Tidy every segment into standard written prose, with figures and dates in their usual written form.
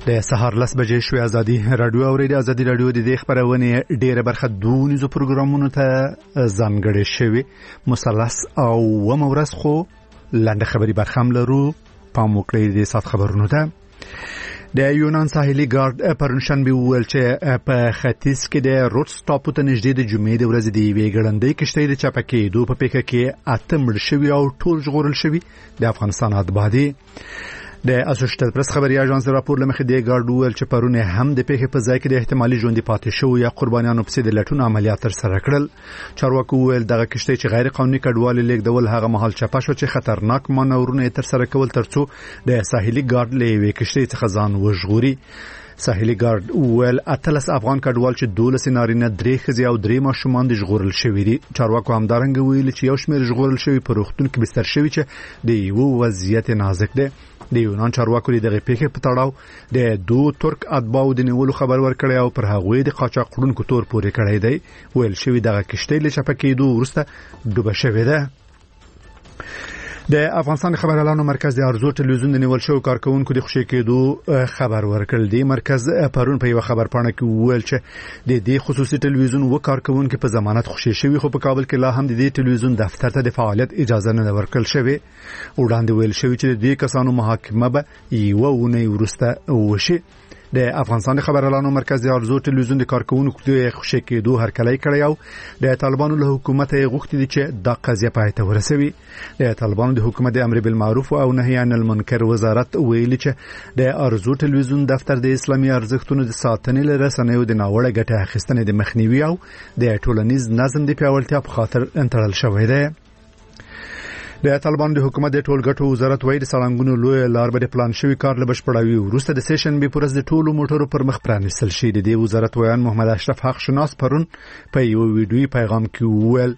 د سهار 10 بجې شوې ازادي رادیو اوریدي. ازادي رادیو د دې خبرونه ډېره برخه دونیزو پروګرامونو ته ځانګړې شوی مثلث او ومورس خو لاندې خبري برخم لرو. پام وکړئ د سات خبرونو ته. د یونان ساحلي ګارد پرونشنبه ویل چې په ختیځ کې د روډس ټاپو ته نږدې د جمعې د ورځې د یوې ګړندۍ کشتۍ د چپه کېدو په پیښه کې 8 مړ شوي او ټول ژغورل شوي د افغانستان اتباع. د اسوشییټډ پریس خبري اژانس راپور لمخې د ګارد ویل چې پرونه هم د پیښې په ځای کې د احتمالي ژوندۍ پاتې شو یا قربانیانو په سید لټون عملیات تر سره کړل. چارواکو ویل دغه کشتۍ چې غیر قانوني کډوالي لیږدول هغه مهال چپه شو چې خطرناک مانورونه تر سره کول ترڅو د ساحلي ګارد له یوې کشتۍ څخه ځان وژغوري. ساحلي ګارد ویل 18 افغان کډوال چې 12 نارینه 3 ښځې او 3 ماشومان د ژغورل شوي دي. چارواکو همدارنګ ویل چې یو شمېر ژغورل شوي په روغتون کې بستر شوي چې د یو وضعیت نازک دی. د یونان چارواکو دغه پیښې په تړاو د 2 ترک اتباعو د نیولو خبر ورکړی او پر هغوی د قاچاق وړونکو تور پورې کړی دی. ویل شوی دغه کشتۍ له چپه کېدو وروسته ډوبه شوې ده. د افغانستان خبريالانو مرکز د ارزو ټلویزیون د نیول شو کارکونکو د خوشی کېدو خبر ورکړل. دی مرکز پرون په یو خبر پاڼه کې ویل چې د دې خصوصي ټلویزیون و کارکونکو په ضمانت خوشی شوی خو په کابل کې لا هم د دې ټلویزیون دفتر ته د فعالیت اجازه نه ورکړل شوی. وړاندې ویل شوی چې د دې کسانو محاکمه به یو ونې ورسته وشي. د افغانستان خبريالانو مرکز د ارزو ټلویزیون د کارکونکو د خوشی کېدو هرکلی کړی او د طالبانو له حکومت غوښتي دي چې د قضیه پای ته ورسوي. د طالبانو د حکومت د امر بالمعروف او نهي عن المنکر وزارت ویلي چې د ارزو ټلویزیون دفتر د اسلامي ارزښتونو د ساتنې لپاره رسنیو د ناوړه ګټه اخیستنې د مخنیوي او د ټولنیز نظم د پیاوړتیا په خاطر انتقال شوی دی. د طالبان د حکومت د ټولګټو وزارت وایي د سړنګونو لوی لار به پلان شوی کار له بشپړاوي وروسته د سیشن به پرز د ټولو موټرو پر مخ پرانیستل شي. د وزارت ویان محمد اشرف حق شناس پرون په یو ویډیوي پیغام کې ویل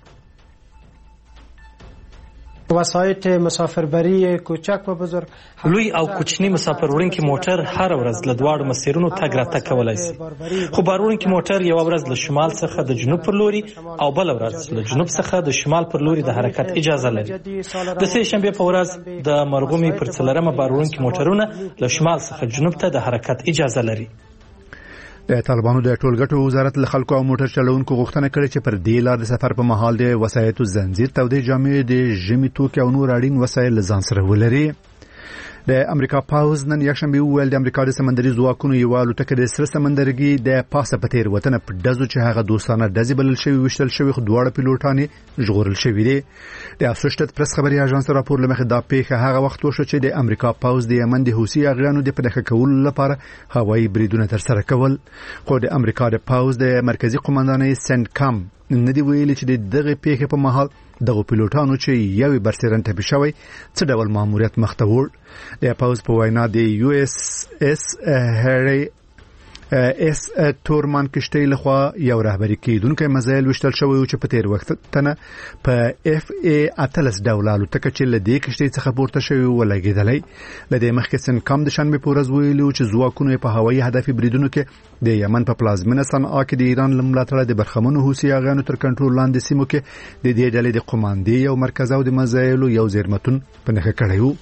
وسایط مسافربری کوچک و بزرگ لوی او کوچنی مسافرورونکي موټر هر ورځ له دواړو مسیرونو تګ راتګ کولای شي. خو بارونکي موټر یو ورځ له شمال څخه د جنوب پر لوري او بل ورځ له جنوب څخه د شمال پر لوري د حرکت اجازه لري. د سه شنبه په ورځ د مرغومي پر څلرمه بارونکي موټرونه له شمال څخه جنوب ته د حرکت اجازه لري. د طالبانو د ټولګټو وزارت له خلکو او موټر چلوونکو غوښتنه کړې چې پر دې لار د سفر په مهال د وسایطو زنجیر تودې جامې د ژمي توکي او نور اړین وسایل ځان سره ولري. د امریکا پاوز نن یکشنبه ویل د امریکا د سمندري ځواکونو یو الوتکه د سره سمندرګي د پاسه په تیر وطن په دزو چې هغه دوستانه دزي بلل شوی وشتل شوی خو دواړه پیلوټان ژغورل شوی دي. د اسوشییټډ پریس خبري اژانس راپور لمخې دا پیښه هغه وخت وشو چې د امریکا پاوز د یمن د حوثي اغیانو د پدخه کولو لپاره هوایي بریدونه تر سره کول. خو د امریکا د پاوز د مرکزی قومندانۍ سنت کام ندی ویلي چې دغه پیښه په محل دغه پیلوټانو چې یو برسرن ته بشوي څه ډول ماموریت مخته وړ. د پاوز په وینا د یو اس اس هری اس تورمان کشتۍ لخوا یو رهبری کیدونکو مزایل وشتل شوی او چې په تیر وخت تنه په اف ای اتلس ډولالو تک چې لدې کشتۍ څخه پورته شوی ولګیدلې. لدې مخکې سن کم د شنبه پورز ویلو چې ځواکونه په هوایي هدفي بریدونو کې د یمن په پلازمینه صنعا کې د ایران لملاتړه د برخمنو حوثي اغیانو تر کنټرول لاندې سیمو کې د دې ډلې د قوماندې او مرکز او د مزایلو یو زیرمتون په نخښه کړی وو.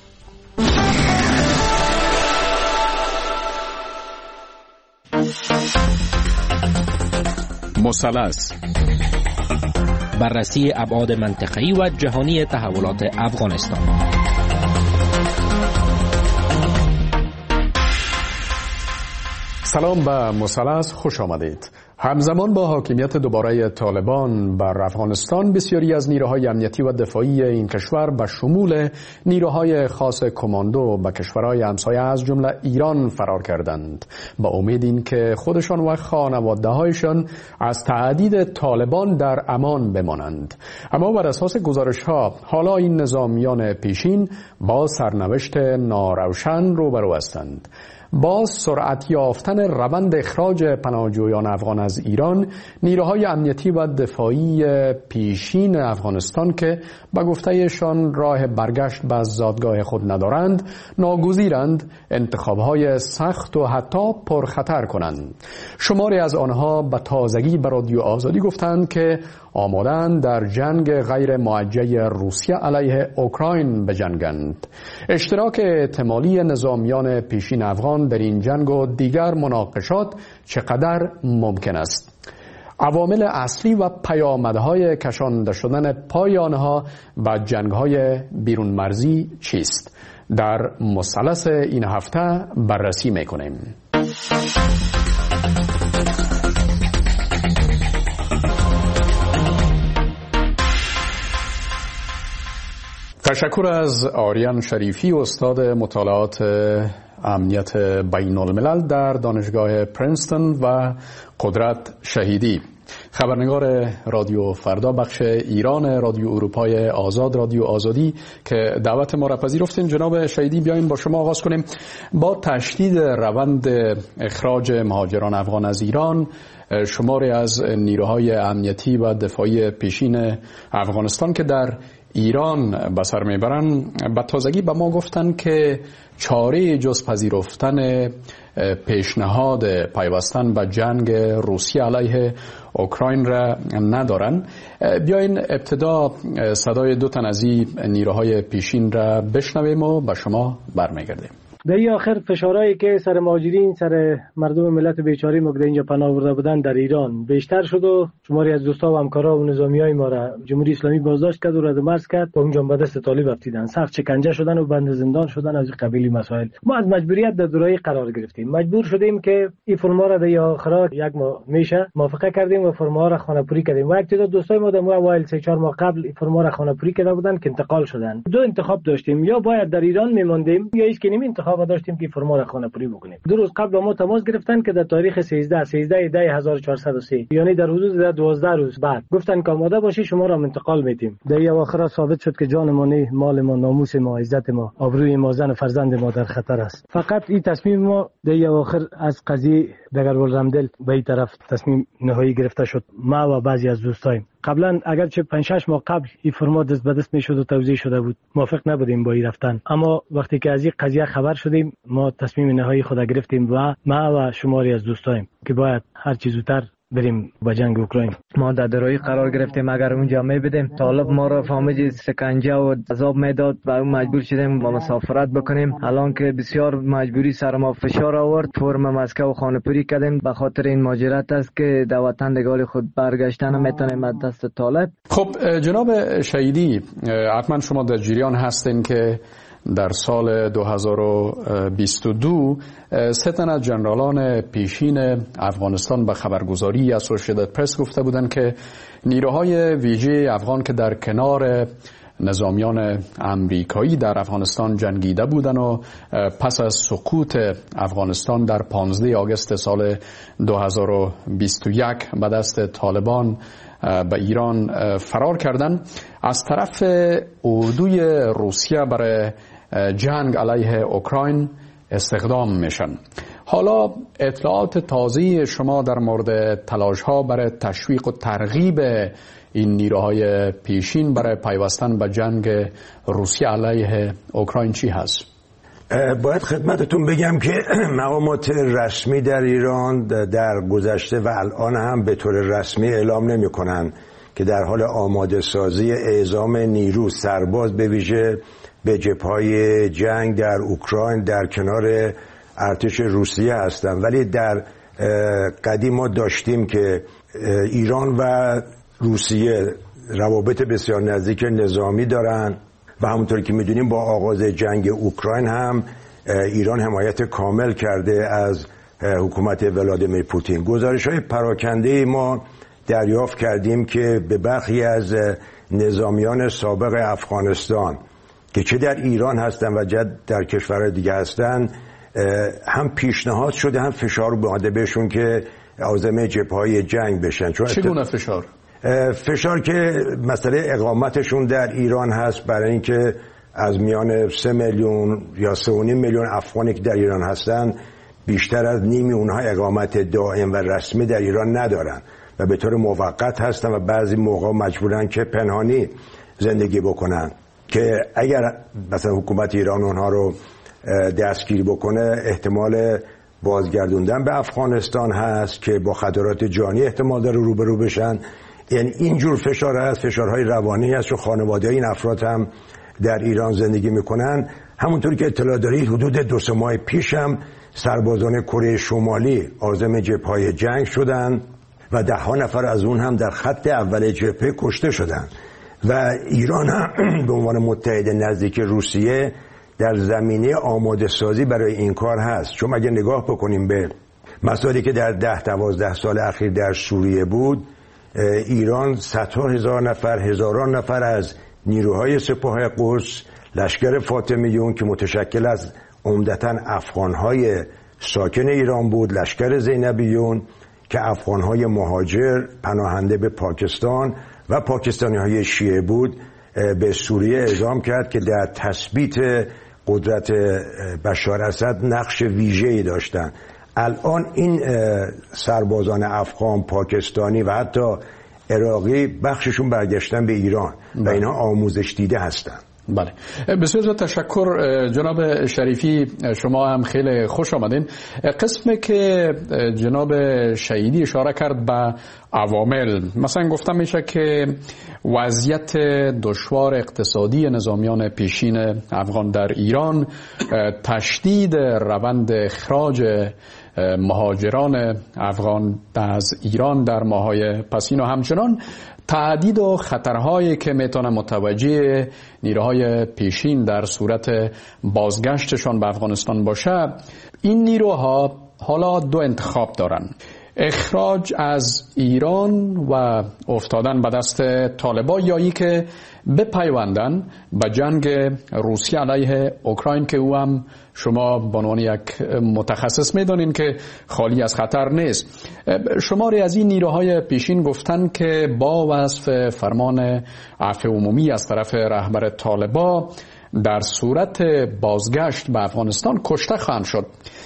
مثلث بررسی ابعاد منطقه‌ای و جهانی تحولات افغانستان. سلام به مثلث، خوش آمدید. همزمان با حاکمیت دوباره طالبان بر افغانستان بسیاری از نیروهای امنیتی و دفاعی این کشور به شمول نیروهای خاص کماندو به کشورهای همسایه از جمله ایران فرار کردند با امید این که خودشان و خانواده‌هایشان از تعدید طالبان در امان بمانند. اما بر اساس گزارش‌ها حالا این نظامیان پیشین با سرنوشت ناروشن روبرو هستند. با سرعت یافتن روند اخراج پناهجویان افغان از ایران، نیروهای امنیتی و دفاعی پیشین افغانستان که به گفته‌شان راه برگشت به زادگاه خود ندارند، ناگزیرند انتخاب‌های سخت و حتی پرخطر کنند. شماری از آنها به تازگی به رادیو آزادی گفتند که آمادند در جنگ غیر موجه روسیه علیه اوکراین بجنگند. اشتراک احتمالی نظامیان پیشین افغان ایران در این جنگ و دیگر مناقشات چقدر ممکن است؟ عوامل اصلی و پیامدهای کشانده شدن پای آنها و جنگ‌های بیرون مرزی چیست؟ در مثلث این هفته بررسی می‌کنیم. تشکر از آریان شریفی، استاد مطالعات امنیت بین الملل در دانشگاه پرینستون و قدرت شهیدی، خبرنگار رادیو فردا بخش ایران رادیو اروپای آزاد، رادیو آزادی که دعوت ما را پذیرفتین. جناب شهیدی، بیاین با شما آغاز کنیم. با تشدید روند اخراج مهاجران افغان از ایران، شماری از نیروهای امنیتی و دفاعی پیشین افغانستان که در ایران به سر میبرن به تازگی به ما گفتن که چاره جز پذیرفتن پیشنهاد پیوستن به جنگ روسیه علیه اوکراین را ندارن. بیاین ابتدا صدای دو تن از این نیروهای پیشین را بشنویم و به شما برمیگردیم. در آخر فشارهایی که سر مهاجرین، سر مردم ملت بیچاره ما که اینجا پناه برده بودن در ایران بیشتر شد و شماری از دوستا و همکارا و نظامیای ما را جمهوری اسلامی بازداشت کرد و رد مرز کرد و اونجا به دست طالب افتیدن، سخت شکنجه شدن و بند زندان شدن. از قبیلی مسائل ما از مجبوریت در دورایی قرار گرفتیم، مجبور شدیم که این فرما را در آخر یک ماه میشه موافقه کردیم و فرما را خانه‌پوری کردیم. و یک تعداد دوستای ما در اوایل 3-4 ماه قبل این فرما را خانه‌پوری کرده بودن که انتقال شدن. دو انتخاب داشتیم، یا باید در ایران میماندیم یا هیچ که نمی انتخاب داشتیم که فرما را خانه‌پوری بکنیم. 2 روز قبل ما تماس گرفتن که در تاریخ 13/10/1403 یعنی در حدود 12 روز بعد گفتن که آماده باشی شما را انتقال میدیم. در اواخر ثابت شد که جان ما نه، مال ما، ناموس ما، عزت ما، آبروی ما، زن و فرزند ما در خطر است. فقط این تصمیم ما در اواخر از قضیه دگرگل رمدل به این طرف تصمیم نهایی گرفته شد. ما و بعضی از دوستایم قبلا اگرچه 5-6 ماه قبل این فرما دست به دست میشد و توزیع شده بود، موافق نبودیم با این رفتن، اما وقتی که از این قضیه خبر شدیم ما تصمیم نهایی خود گرفتیم و ما و شماری از دوستایم که باید هر چیز زودتر بریم با جنگ اوکراین. ما در درایی قرار گرفتیم اگر اونجا میبدیم طالب ما را فهمید سکنجه و عذاب میداد و مجبور شدیم با مسافرت بکنیم. الان که بسیار مجبوری سر ما فشار آورد، فرم مسکو خانه‌پوری کردیم به خاطر این ماجرات است که در وطن دگال خود برگشتن نمیتونیم از دست طالب. خب جناب شهیدی، حتما شما در جریان هستین که در سال 2022 سه تن از جنرالان پیشین افغانستان به خبرگزاری اسوسییتد پرس گفته بودند که نیروهای ویژه افغان که در کنار نظامیان امریکایی در افغانستان جنگیده بودند و پس از سقوط افغانستان در 15 آگوست سال 2021 به دست طالبان به ایران فرار کردند، از طرف اردوی روسیه برای جنگ علیه اوکراین استخدام میشن. حالا اطلاعات تازه شما در مورد تلاش‌ها برای تشویق و ترغیب این نیروهای پیشین برای پیوستن به جنگ روسیه علیه اوکراین چی هست؟ باید خدمتتون بگم که مقامات رسمی در ایران در گذشته و الان هم به طور رسمی اعلام نمی‌کنند که در حال آماده سازی اعزام نیرو سرباز به ویژه به جبهه‌های جنگ در اوکراین در کنار ارتش روسیه هستند. ولی در قدیم ما داشتیم که ایران و روسیه روابط بسیار نزدیک نظامی دارن و همونطور که میدونیم با آغاز جنگ اوکراین هم ایران حمایت کامل کرده از حکومت ولادیمیر پوتین. گزارش‌های پراکنده ما دریافت کردیم که به برخی از نظامیان سابق افغانستان که چه در ایران هستن و چه در کشورهای دیگه هستن هم پیشنهاد شده هم فشار اومده بهشون که عازم جبهه‌های جنگ بشن. چگونه فشار؟ فشار که مسئله اقامتشون در ایران هست، برای اینکه از میان 3 میلیون یا 3.5 میلیون افغانی که در ایران هستن بیشتر از نیمی اونها اقامت دائم و رسمی در ایران ندارن و به طور موقت هستن و بعضی موقع مجبورن که پنهانی زندگی بکنن که اگر مثلا حکومت ایران اونها رو دستگیر بکنه احتمال بازگردوندن به افغانستان هست که با خطرات جانی احتمال داره روبرو بشن. یعنی اینجور فشار هست، فشارهای روانی هست و خانواده این افراد هم در ایران زندگی میکنن. همونطور که اطلاع دارید حدود 2-3 ماه پیش هم سربازان کره شمالی عازم جبهه‌های جنگ شدند و 10 نفر از اون هم در خط اول جبهه کشته شدند و ایران هم به عنوان متحد نزدیک روسیه در زمینه آماده سازی برای این کار هست. چون اگه نگاه بکنیم به مسائلی که در 10-12 سال اخیر در سوریه بود، ایران صدها هزار نفر، هزاران نفر از نیروهای سپاه قدس، لشکر فاطمیون که متشکل از عمدتاً افغانهای ساکن ایران بود، لشکر زینبیون که افغانهای مهاجر پناهنده به پاکستان و پاکستانی‌های شیعه بود، به سوریه اعزام کرد که در تثبیت قدرت بشار اسد نقش ویژه‌ای داشتند. الان این سربازان افغان، پاکستانی و حتی عراقی بخششون برگشتن به ایران و اینها آموزش دیده هستند. بله، بسیار تشکر جناب شریفی، شما هم خیلی خوش آمدین. قسمی که جناب شهیدی اشاره کرد به عوامل، مثلا گفتم میشه که وضعیت دشوار اقتصادی نظامیان پیشین افغان در ایران، تشدید روند اخراج مهاجران افغان از ایران در ماه‌های پسین و همچنان تعدید و خطرهایی که میتونه متوجه نیروهای پیشین در صورت بازگشتشان به افغانستان باشه، این نیروها حالا 2 انتخاب دارن: اخراج از ایران و افتادن به دست طالبان، یا ای که بپیوندن به جنگ روسیه علیه اوکراین که او هم شما به عنوان یک متخصص میدونین که خالی از خطر نیست. شماری از این نیروهای پیشین گفتن که با وصف فرمان عفو عمومی از طرف رهبر طالبان در صورت بازگشت به افغانستان کشته خواهند شد.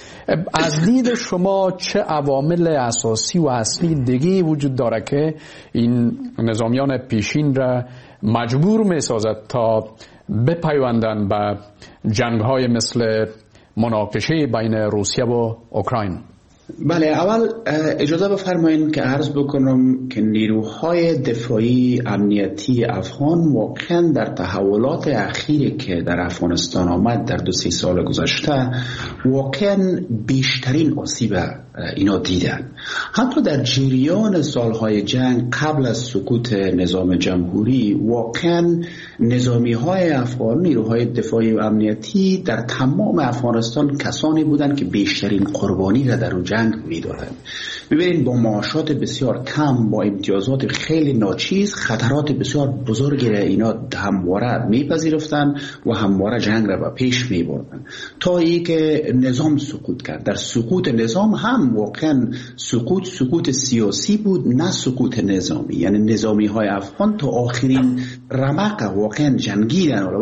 از دید شما چه عوامل اساسی و اصلی دیگه وجود داره که این نظامیان پیشین را مجبور می سازد تا بپیوندن به جنگ‌های مثل مناقشه بین روسیه و اوکراین؟ بله، اول اجازه بفرمایید که عرض بکنم که نیروهای دفاعی امنیتی افغان واقعا در تحولات اخیری که در افغانستان آمد در 2-3 سال گذشته واقعا بیشترین آسیب اینا دیدن. حتی در جریان سالهای جنگ قبل از سقوط نظام جمهوری واقعا نظامی های افغان، نیروهای دفاعی و امنیتی در تمام افغانستان کسانی بودند که بیشترین قربانی را در جنگ میدادند. ببینید با معاشات بسیار کم، با امتیازات خیلی ناچیز، خطرات بسیار بزرگی را اینا همواره میپذیرفتند و همواره جنگ را به پیش میبردند تا ای که نظام سقوط کرد. در سقوط نظام هم واقعا سقوط سیاسی بود، نه سقوط نظامی. یعنی نظامی های افغان تا آخرین رمق واقعا جنگیدن و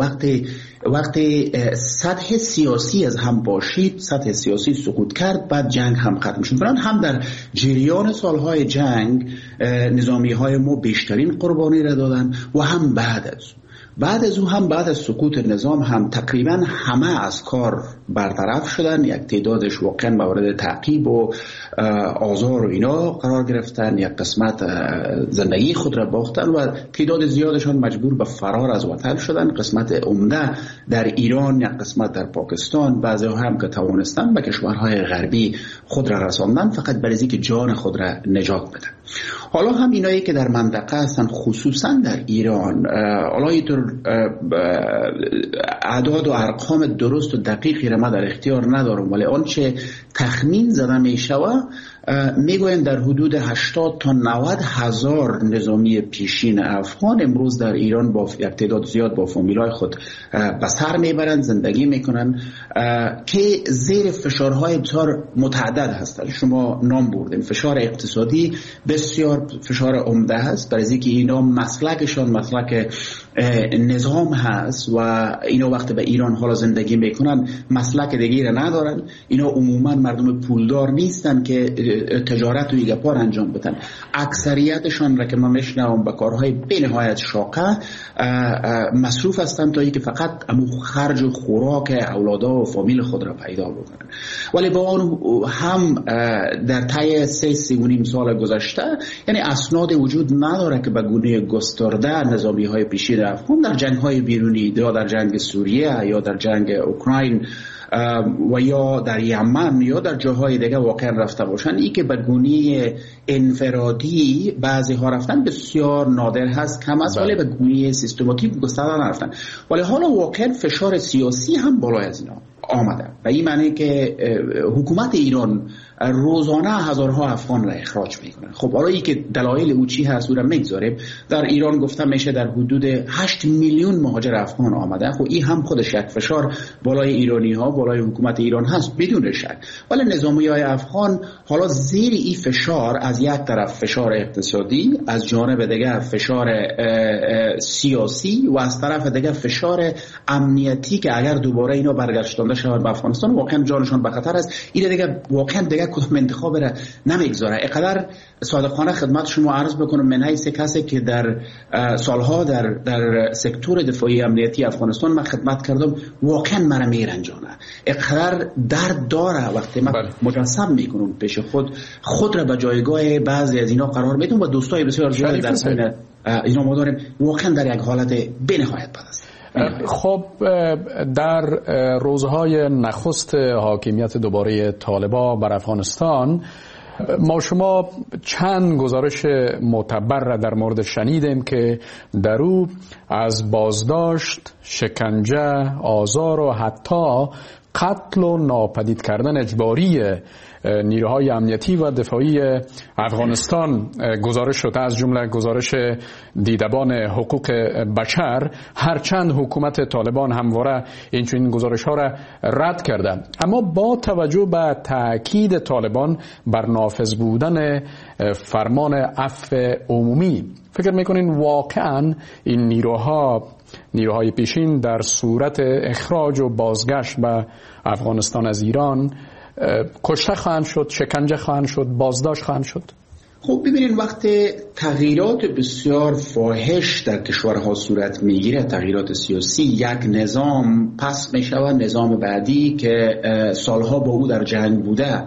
وقتی سطح سیاسی از هم باشید، سطح سیاسی سقوط کرد، بعد جنگ هم ختم شد. برای هم در جریان سالهای جنگ نظامی های ما بیشترین قربانی را دادن و هم بعد از او هم بعد از سقوط نظام هم تقریبا همه از کار برطرف شدن. یک تعدادش واقعا مورد تعقیب و آزار و اینا قرار گرفتن، یک قسمت زندگی خود را باختن و تعداد زیادشان مجبور به فرار از وطن شدن. قسمت عمده در ایران، یک قسمت در پاکستان، بعضی هم که توانستن به کشورهای غربی خود را رساندن فقط برای اینکه جان خود را نجات بدن. حالا هم اینایی که در منطقه هستن، خصوصا در ایران، حالا اینطور اعداد و ارقام درست و دقیقی را ما در اختیار ندارم، ولی آنچه تخمین زده می شود میگوین در حدود 80 تا 90 هزار نظامی پیشین افغان امروز در ایران با یک تعداد زیاد با فامیلای خود به سر میبرند، زندگی میکنن که زیر فشارهای بسیار متعدد هستند. شما نام بردین، فشار اقتصادی بسیار فشار عمده هست، برای اینکه اینا مسلکشان مسلک نظام هست و اینا وقتی به ایران حالا زندگی میکنن مسلک دیگه را ندارن. اینا عموما مردم پولدار نیستن که تجارت و ایگپار انجام بدن. اکثریتشان را که من میشنوم به کارهای بینهایت شاقه مصروف هستن تا اینکه فقط خرج و خوراک اولادا و فامیل خود را پیدا بکنن. ولی با آن هم در طی 3.5 سال گذشته یعنی اسناد وجود نداره که به گونه گسترده نظامی های پیشین افغان در جنگ های بیرونی یا در جنگ سوریه یا در جنگ اوکراین و یا در یمن یا در جاهای دیگه واقعا رفته باشن. این که به گونه انفرادی بعضی ها رفتن بسیار نادر هست، کم است، ولی به گونه سیستماتیک گسترده نرفتن. ولی حالا واقعا فشار سیاسی هم بالای از اینا آمده و این معنی که حکومت ایران روزانه هزارها افغان را اخراج میکنه. خب حالا ای که دلایل او چی هست او را میگذاریم. در ایران گفتم میشه در حدود 8 میلیون مهاجر افغان آمده. خب این هم خودش یک فشار بالای ایرانی ها، بالای حکومت ایران هست بدون شک. ولی نظامی های افغان حالا زیر این فشار، از یک طرف فشار اقتصادی، از جانب دیگه فشار سیاسی و از طرف دیگه فشار امنیتی که اگر دوباره اینا برگشتنده شود به افغانستان واقعا جانشان به خطر است. این دیگه واقعا دیگه کدام انتخاب را نمیگذاره. اینقدر صادقانه خدمت شما عرض بکنم من حیث کسی که در سالها در سکتور دفاعی امنیتی افغانستان من خدمت کردم، واقعا مرا میرنجانه. اینقدر درد داره وقتی من مجسم میکنم پیش خود را به جایگاه بعضی از اینا قرار میدم و دوستای بسیار زیاد در بین اینا ما داریم. واقعا در یک حالت بی‌نهایت بد است. خب در روزهای نخست حاکمیت دوباره طالبان بر افغانستان ما شما چند گزارش معتبر را در مورد شنیدیم که در او از بازداشت، شکنجه، آزار و حتی قتل و ناپدید کردن اجباری نیروهای امنیتی و دفاعی افغانستان گزارش شده، از جمله گزارش دیدبان حقوق بشر، هرچند حکومت طالبان همواره این گزارش ها را رد کرده. اما با توجه به تاکید طالبان بر نافذ بودن فرمان عفو عمومی، فکر میکنین واقعا این نیروهای پیشین در صورت اخراج و بازگشت به افغانستان از ایران کشته خواهند شد، شکنجه خواهند شد، بازداشت خواهند شد؟ خب ببینید وقتی تغییرات بسیار فاحش در کشورها صورت میگیره، تغییرات سیاسی، یک نظام پس میشود، نظام بعدی که سالها با او در جنگ بوده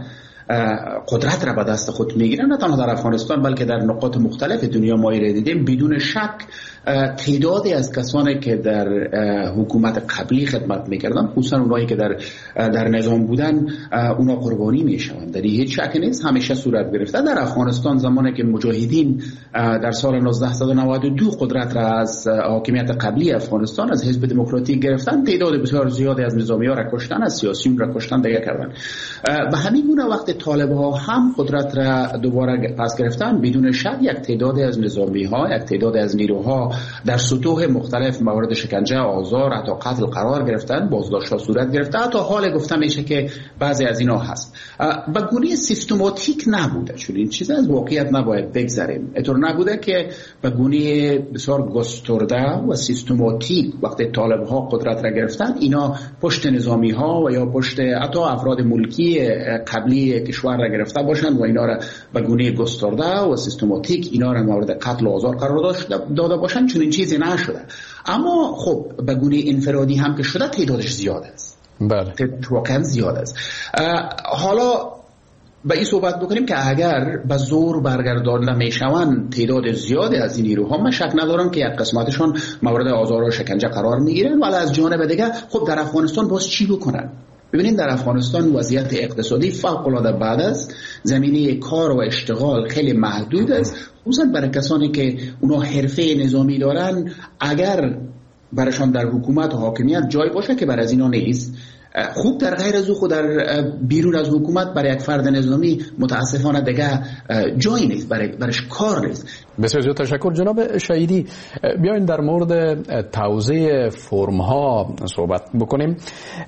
قدرت را به دست خود میگیره، نه تنها در افغانستان بلکه در نقاط مختلف دنیا ما را دیدیم. بدون شک تعدادی از کسانی که در حکومت قبلی خدمت میکردن، خصوصا اونایی که در نظام بودن، اونا قربانی میشوند. در هیچ شک نیست، همیشه صورت گرفته. در افغانستان زمانی که مجاهدین در سال 1992 قدرت را از حاکمیت قبلی افغانستان از حزب دموکراتیک گرفتن، تعداد بسیار زیادی از نظامی‌ها را کشتن، از سیاسیون را کشتن، دیگه کردن. به همین گونه وقتی طالب‌ها هم قدرت را دوباره پس گرفتن، بدون شک یک تعداد از نظامی‌ها، یک تعداد از نیروها در سطوح مختلف مورد شکنجه، آزار، حتی قتل قرار گرفتن، بازداشت‌ها صورت گرفته. حتی حال گفته میشه که بعضی از اینا هست به گونه سیستماتیک نبوده، چون این چیز از واقعیت نباید بگذریم. اینطور نبوده که به گونه بسیار گسترده و سیستماتیک وقتی طالب‌ها قدرت را گرفتن اینا پشت نظامی‌ها و یا پشت حتی افراد ملکی قبلی کشور را گرفته باشند و اینا را به گونه گسترده و سیستماتیک اینا را مورد قتل و آزار قرار داده باشند، چون این چیزی نشده. اما خب به گونه انفرادی هم که شده تعدادش زیاد است. بله، واقعا زیاد است. حالا به این صحبت بکنیم که اگر به زور برگردانده میشوند تعداد زیادی از این نیروها، من شک ندارم که یک قسمتشان مورد آزار و شکنجه قرار میگیرن، ولی از جانب دیگه خب در افغانستان باز چی بکنن؟ ببینید در افغانستان وضعیت اقتصادی فوق‌العاده بد است، زمینه کار و اشتغال خیلی محدود است، خصوصا برای کسانی که اونا حرفه نظامی دارن. اگر برایشان در حکومت و حاکمیت جای باشه که برای از اینا نیست، خوب در غیر از او خود در بیرون از حکومت برای یک فرد نظامی متاسفانه دیگه جایی نیست، برایش کار نیست. بسیار زیاد تشکر جناب شهیدی. بیاین در مورد توزیع فرم ها صحبت بکنیم.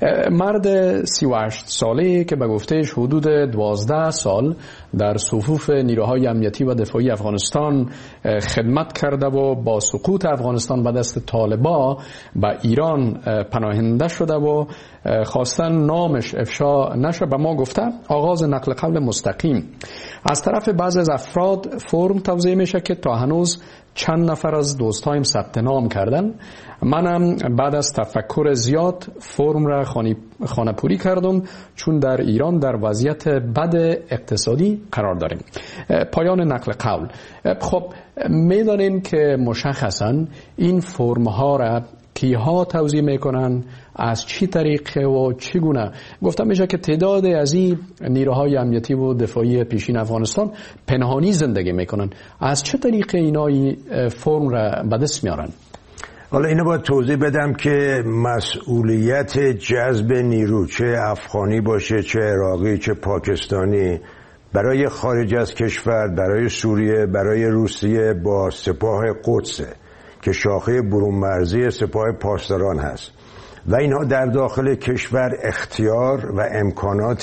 مرد 38 ساله که به گفتهش حدود 12 سال در صفوف نیروهای امنیتی و دفاعی افغانستان خدمت کرده و با سقوط افغانستان به دست طالبا به ایران پناهنده شده و خواستن نامش افشا نشه، به ما گفته آغاز نقل قول مستقیم از طرف بعضی از افراد فرم توزیع میشه که تا هنوز چند نفر از دوستایم ثبت نام کردن. منم بعد از تفکر زیاد فرم را خانه پوری کردم، چون در ایران در وضعیت بد اقتصادی قرار داریم. پایان نقل قول. خب میدانیم که مشخصا این فرم ها را کیها توزیع میکنن، از چی طریقه و چگونه. گفتم میشه که تعداد از این نیروهای امنیتی و دفاعی پیشین افغانستان پنهانی زندگی میکنن. از چه طریقه اینا فرم را به دست میارن؟ حالا اینو باید توضیح بدم که مسئولیت جذب نیرو، چه افغانی باشه، چه عراقی، چه پاکستانی، برای خارج از کشور، برای سوریه، برای روسیه با سپاه قدس که شاخه برون مرزی سپاه پاسداران هست و اینها در داخل کشور اختیار و امکانات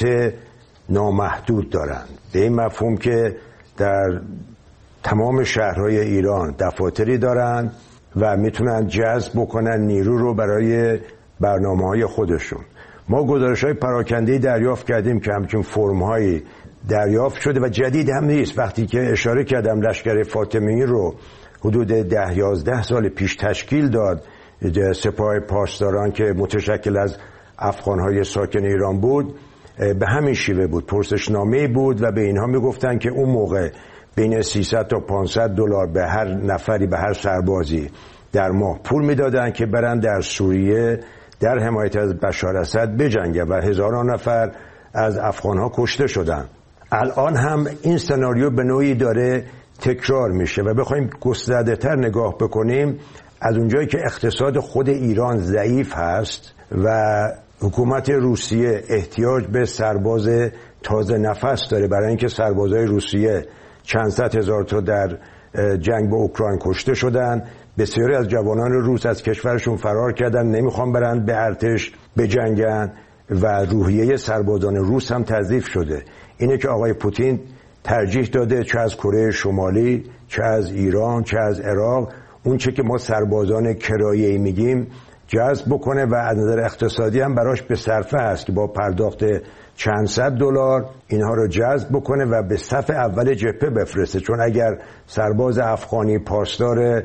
نامحدود دارند، به این مفهوم که در تمام شهرهای ایران دفاتری دارند و میتونن جذب بکنن نیرو رو برای برنامه‌های خودشون. ما گزارش‌های پراکنده‌ای دریافت کردیم که همچین فرم‌هایی دریافت شده و جدید هم نیست. وقتی که اشاره کردم لشکر فاطمی رو حدود 10-11 سال پیش تشکیل داد سپاه پاسداران که متشکل از افغان‌های ساکن ایران بود، به همین شیوه بود. پرسشنامه‌ای بود و به اینها میگفتن که اون موقع بین 300 تا 500 دلار به هر نفری، به هر سربازی در ماه پول میدادن که برن در سوریه در حمایت از بشار اسد بجنگن و هزاران نفر از افغان‌ها کشته شدن. الان هم این سناریو به نوعی داره تکرار میشه و بخوایم گسترده‌تر نگاه بکنیم، از اونجایی که اقتصاد خود ایران ضعیف هست و حکومت روسیه احتیاج به سرباز تازه نفس داره برای اینکه سربازای روسیه چند صد هزار تا در جنگ با اوکراین کشته شدن، بسیاری از جوانان روس از کشورشون فرار کردن، نمیخوان برن به ارتش بجنگن و روحیه سربازان روس هم تضعیف شده. اینه که آقای پوتین ترجیح داده چه از کره شمالی، چه از ایران، چه از عراق، اون چه که ما سربازان کرایه‌ای میگیم جذب بکنه و از نظر اقتصادی هم براش به صرفه هست که با پرداخت چند صد دلار اینها رو جذب بکنه و به صف اول جبهه بفرسته. چون اگر سرباز افغانی پاسدار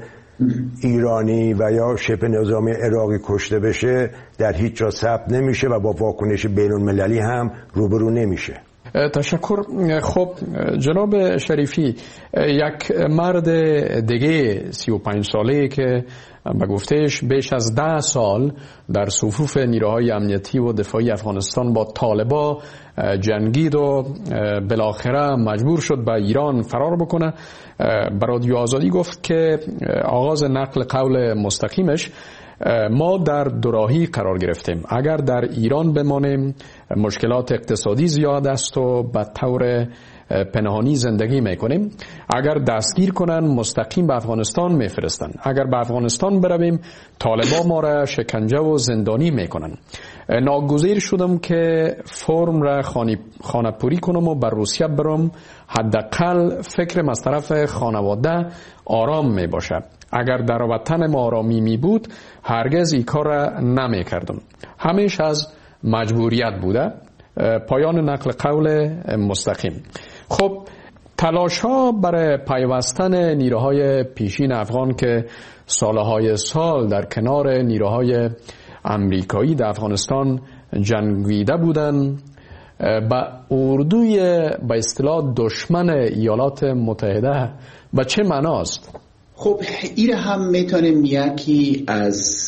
ایرانی و یا شبه نظامی عراقی کشته بشه در هیچ جا ثبت نمیشه و با واکنش بین المللی هم روبرو نمیشه. تشکر. خب جناب شریفی، یک مرد دیگه 35 ساله که به گفتهش بیش از 10 سال در صفوف نیروهای امنیتی و دفاعی افغانستان با طالبا جنگید و بالاخره مجبور شد به ایران فرار بکنه، به رادیو آزادی گفت که آغاز نقل قول مستقیمش ما در دوراهی قرار گرفتیم. اگر در ایران بمانیم مشکلات اقتصادی زیاد است و به طور پنهانی زندگی میکنیم. اگر دستگیر کنن مستقیم به افغانستان میفرستن. اگر به افغانستان برویم طالبا ما را شکنجه و زندانی میکنن. ناگزیر شدم که فرم را خانه پوری کنم و بر روسیه برم، حداقل فکرم از طرف خانواده آرام می باشد. اگر در وطن ما آرامی می بود هرگز این کار را نمی کردم. همیشه از مجبوریت بوده. پایان نقل قول مستقیم. خب تلاش ها برای پیوستن نیروهای پیشین افغان که سالهای سال در کنار نیروهای امریکایی در افغانستان جنگیده بودن با اردوی به اصطلاح دشمن ایالات متحده و چه معناست؟ خب این هم میتونیم یکی از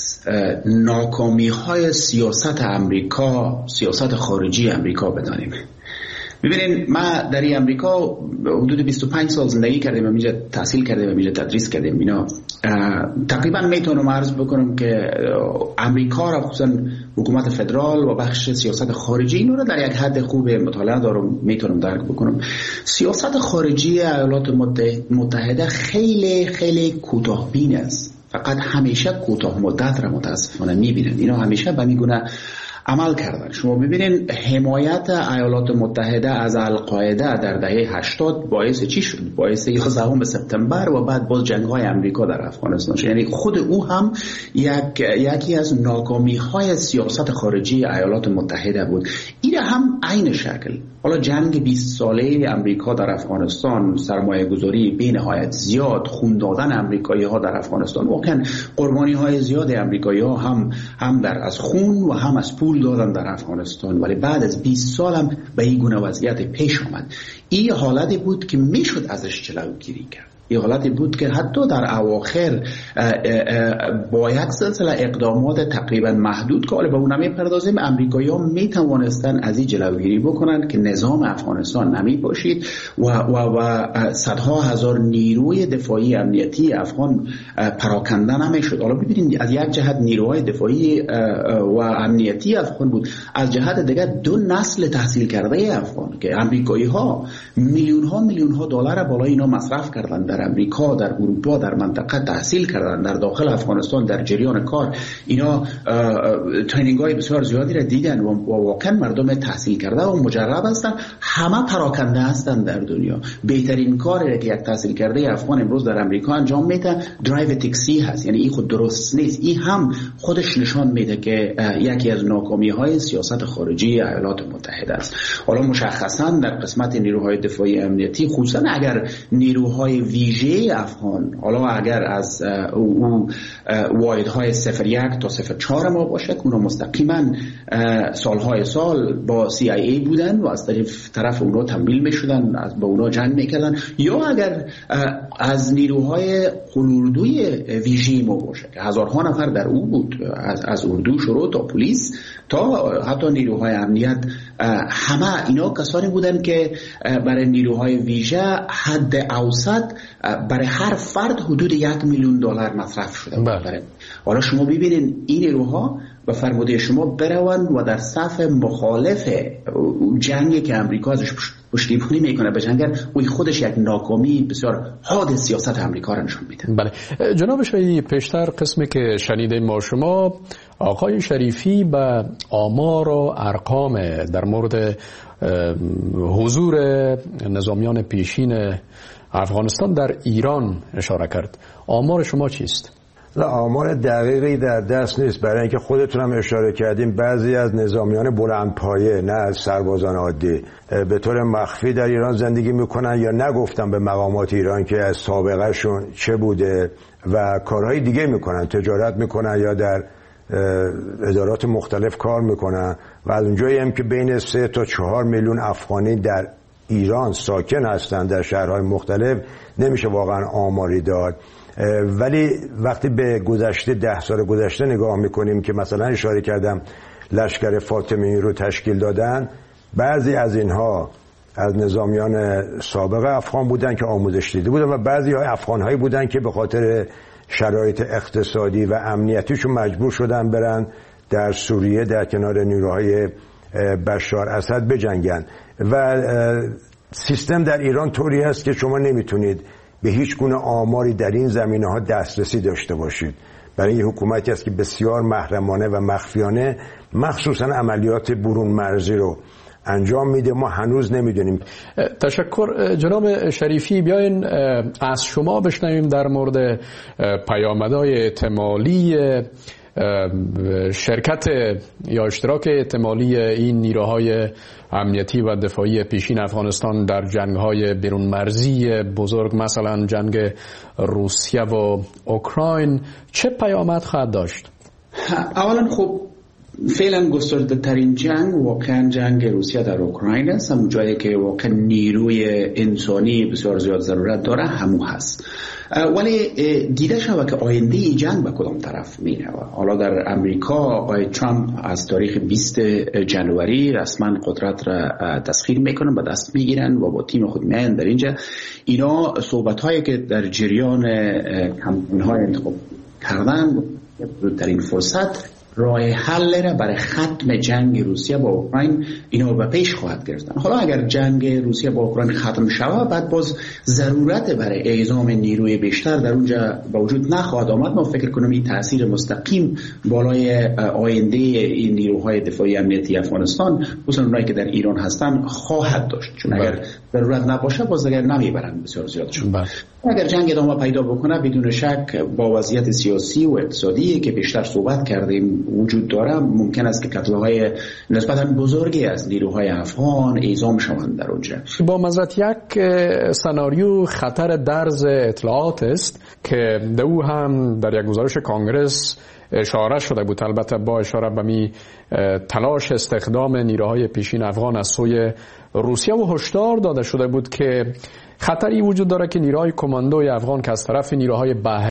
ناکامی های سیاست امریکا، سیاست خارجی امریکا بدانیم. ببینید ما در امریکا حدود 25 سال زندگی کردیم و اینجا تحصیل کردیم و اینجا تدریس کردیم. اینا تقریبا میتونم عرض بکنم که امریکا را خصوصا حکومت فدرال و بخش سیاست خارجی اینو را در یک حد خوب مطالعه دارم، میتونم درک بکنم. سیاست خارجی ایالات متحده خیلی خیلی کوتاه‌بین است. فقط همیشه کوتاه مدت را متاسفانه میبینند. اینا همیشه به میگونه عمل کردن. شما ببینید حمایت ایالات متحده از القاعده در دهه 80 باعث چی شد؟ باعث 11 سپتامبر و بعد باز جنگ‌های امریکا در افغانستان شد. یعنی خود او هم یکی از ناکامی‌های سیاست خارجی ایالات متحده بود. این هم عین شکل. حالا جنگ 20 ساله امریکا در افغانستان، سرمایه گذاری بی نهایت زیاد، خون دادن امریکایی ها در افغانستان، واقعا قربانی های زیاد امریکایی ها هم در از خون و هم از پول دادن در افغانستان، ولی بعد از 20 سال هم به این گونه وضعیت پیش آمد. این حالتی بود که میشد ازش جلوگیری کرد. حالتی بود که حتی در اواخر با یک سلسله اقدامات تقریبا محدود که به اون نمی‌پردازیم، امریکایی‌ها می‌توانستن از این جلوگیری بکنن که نظام افغانستان نمی‌پاشید و صدها هزار نیروی دفاعی امنیتی افغان پراکنده نمی‌شد. حالا ببینید، از یک جهت نیروهای دفاعی و امنیتی افغان بود، از جهت دیگر دو نسل تحصیل کرده افغان که امریکایی‌ها میلیون ها دلار بالای اینا مصرف کردن، در امریکا، در اروپا، در منطقه تحصیل کردن، در داخل افغانستان در جریان کار اینا ترینینگ‌های بسیار زیادی را دیدن و واقعا مردم تحصیل کرده و مجرب هستن، همه پراکنده هستن در دنیا. بهترین کاری که یک تحصیل کرده افغان امروز در امریکا انجام میده درایو تاکسی هست. یعنی این خود درست نیست، این هم خودش نشان میده که یکی از ناکامی‌های سیاست خارجی ایالات متحده است. حالا مشخصا در قسمت نیروهای دفاعی امنیتی، خصوصا اگر نیروهای ویژه افغان، حالا اگر از اون واحدهای 01 تا 04 ما باشه که اونا مستقیما سالهای سال با CIA بودن و از طرف اونا تمویل میشدن، با اونا جنگ میکردن، یا اگر از نیروهای اردوی ویژه ما باشه که هزارها نفر در او بود، از اردو شروع تا پلیس تا حتی نیروهای امنیت، همه اینا کسانی بودن که برای نیروهای ویژه حد اوسط برای هر فرد حدود $1,000,000 مصرف شده. حالا شما ببینید این نیروها و فرموده شما بروند و در صف مخالف جنگی که امریکا ازش پشتیبانی میکنه به جنگ، اوی خودش یک ناکامی بسیار حاد سیاست امریکا را نشون میده. بله جناب شریفی، پیشتر قسمی که شنیدیم ما شما، آقای شریفی به آمار و ارقام در مورد حضور نظامیان پیشین افغانستان در ایران اشاره کرد. آمار شما چیست؟ نه، آمار دقیقی در دست نیست، برای اینکه خودتون هم اشاره کردیم بعضی از نظامیان بلندپایه، نه از سربازان عادی، به طور مخفی در ایران زندگی میکنن یا نگفتن به مقامات ایران که از سابقه شون چه بوده و کارهای دیگه میکنن، تجارت میکنن یا در ادارات مختلف کار میکنن و از اونجایی هم که بین 3 تا 4 میلیون افغانی در ایران ساکن هستن در شهرهای مختلف نمیشه واقعا آماری داد. ولی وقتی به گذشته 10 سال گذشته نگاه میکنیم که مثلا اشاره کردم لشکر فاطمی رو تشکیل دادن، بعضی از اینها از نظامیان سابق افغان بودن که آموزش دیده بودن و بعضی های افغان هایی بودن که به خاطر شرایط اقتصادی و امنیتیشون مجبور شدن برن در سوریه در کنار نیروهای بشار اسد بجنگن و سیستم در ایران طوری است که شما نمیتونید به هیچ گونه آماری در این زمینه‌ها دسترسی داشته باشید. برای این حکومتی است که بسیار محرمانه و مخفیانه مخصوصا عملیات برون مرزی رو انجام میده. ما هنوز نمیدونیم. تشکر جناب شریفی. بیاین از شما بشنویم در مورد پیامدهای احتمالی شرکت یا اشتراک احتمالی این نیروهای امنیتی و دفاعی پیشین افغانستان در جنگ‌های بیرون مرزی بزرگ، مثلا جنگ روسیه و اوکراین، چه پیامد خواهد داشت؟ اولا خب فعلا گسترده ترین جنگ واقعا جنگ روسیه در اوکراین است، همون جایی که واقعا نیروی انسانی بسیار زیاد ضرورت داره همون هست. ولی دیده شده که آینده ای جنگ به کدام طرف میره. حالا در امریکا آقای ترامپ از تاریخ 20 جنوری رسما قدرت را تسخیر میکنن، به دست میگیرن و با تیم خود میان در اینجا. اینا صحبت هایی که در جریان کمپین های انتخاب کردن در این فرصت راه حل را برای ختم جنگ روسیه با اوکراین اینا به پیش خواهد گرفتن. حالا اگر جنگ روسیه با اوکراین ختم شود، بعد باز ضرورت برای اعزام نیروی بیشتر در اونجا به وجود نخواهد آمد. ما فکر کنم این تاثیر مستقیم بالای آینده این نیروهای دفاعی امنیتی افغانستان، خصوصا اونایی که در ایران هستن، خواهد داشت. چون اگر ضرورت نباشه باز اگر نمیبرن بسیار زیادشون. اگر جنگ ادامه پیدا بکنه، بدون شک با وضعیت سیاسی و اقتصادی که بیشتر صحبت کردیم وجود داره، ممکن است که کتله‌های نسبتاً بزرگی از نیروهای افغان اعزام شوند در اونجا. با مزد یک سناریو خطر درز اطلاعات است که در او هم در یک گزارش کانگرس اشاره شده بود، البته با اشاره به می تلاش استخدام نیروهای پیشین افغان از سوی روسیه، و هشدار داده شده بود که خطری وجود داره که نیروهای کماندوی افغان که از طرف نیروهای